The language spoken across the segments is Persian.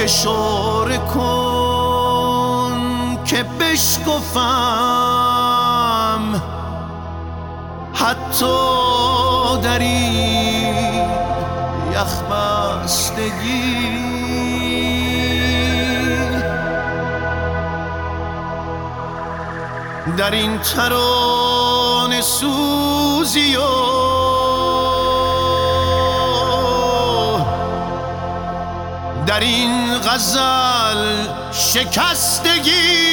اشاره کن که بشکفم حتی در این یخ بستگی. در این ترانه سوزی و در این غزل شکستگی،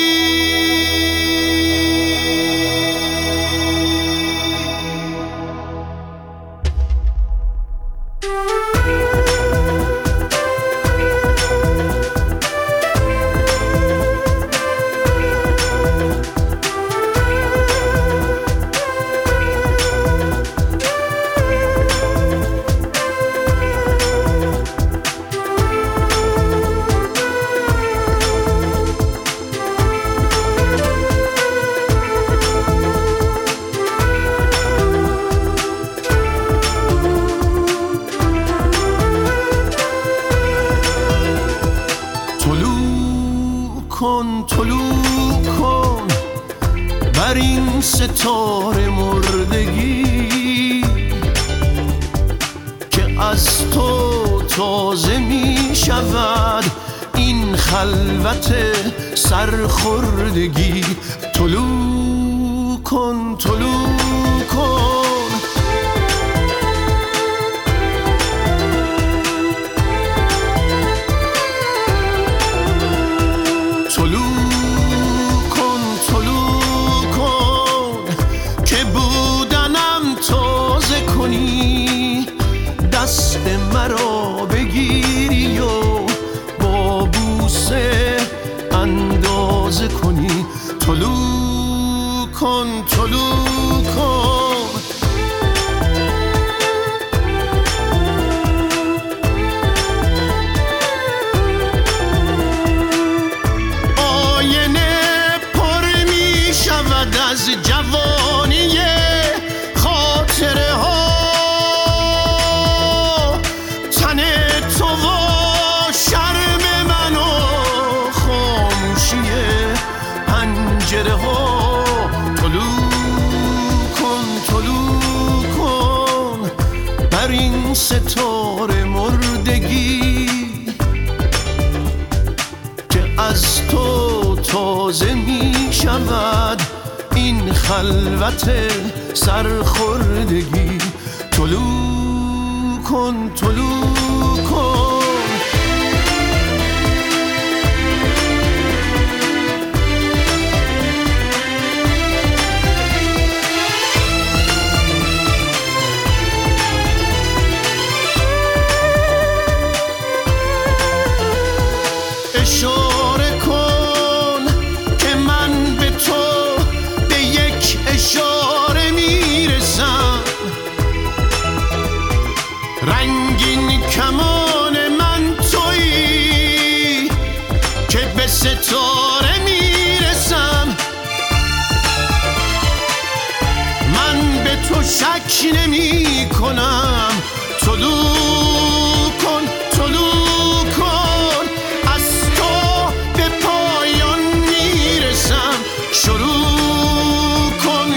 طلوع کن بر این ستاره مردگی که از تو تازه می شود این خلوت سرخوردگی. طلوع کن طلوع کن دست مرا بگیری و با بوسه اندازه کنی. طلوع کن طلوع کن آینه پر می شود از جوانی خاطره ها، طلوع کن طلوع کن بر این ستاره مردگی که از تو تازه می شود این خلوت سرخوردگی. طلوع کن طلوع کن اشاره کن که من به تو به یک اشاره میرسم. رنگین کمان من تویی که به ستاره میرسم. من به تو شک نمی کنم. طلوع کن طلوع کن شروع کن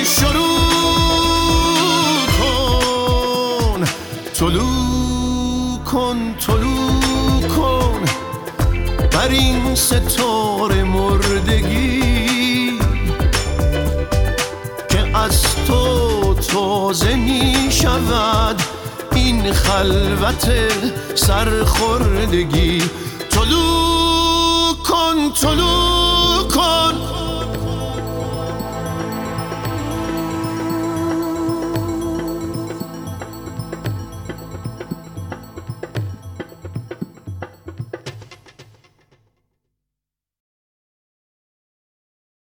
طلوع کن طلوع کن بر این ستاره مردگی که از تو تازه می شود این خلوت سرخوردگی. طلوع کن طلوع کن